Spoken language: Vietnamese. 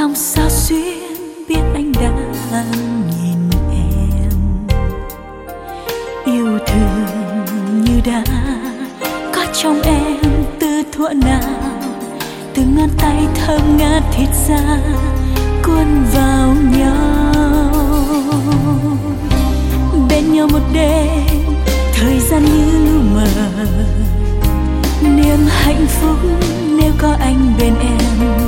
lòng sao xuyên biết anh đang nhìn em. Yêu thương như đã có trong em từ thuở nào, từng ngón tay thơm ngát thịt da cuốn vào nhau. Bên nhau một đêm thời gian như lu mờ, niềm hạnh phúc nếu có anh bên em.